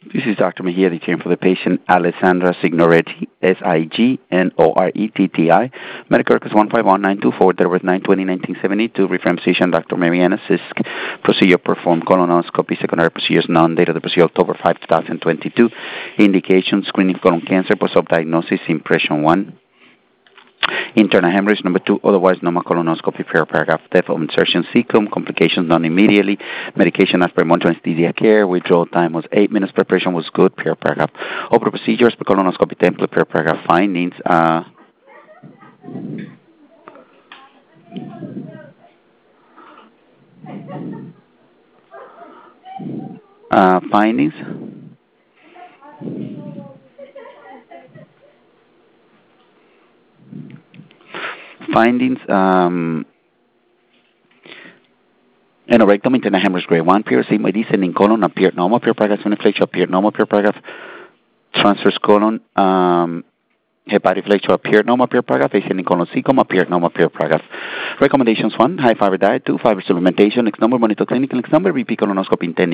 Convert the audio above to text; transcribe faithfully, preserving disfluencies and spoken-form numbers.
This is Doctor Mejia, the team for the patient, Alessandra Signoretti, S I G N O R E T T I. Medicare records one five one nine two four, date of birth nine twenty nineteen seventy-two. Reference physician, Doctor Mariana Sisk. Procedure performed colonoscopy, secondary procedures none. Date of the procedure, October fifth, twenty twenty-two. Indication, screening for colon cancer, post-op diagnosis, impression one. Internal hemorrhage, number two, otherwise normal colonoscopy, per paragraph, depth of insertion cecum, complications done immediately, medication as per monitoring anesthesia care, withdrawal time was eight minutes, preparation was good, per paragraph. Open procedures per colonoscopy template, per paragraph, findings, uh, uh, findings, findings, um, Anorectum, internal hemorrhage grade one, pure sigmoid descending colon appeared normal, pure paragraph, inflection appeared normal, pure paragraph, transverse colon, um, hepatic flexure appeared normal, pure paragraph, ascending colon cecum appeared normal, pure paragraph. Recommendations: one, high fiber diet; two, fiber supplementation; next number, monitor clinical; next number, repeat colonoscopy in ten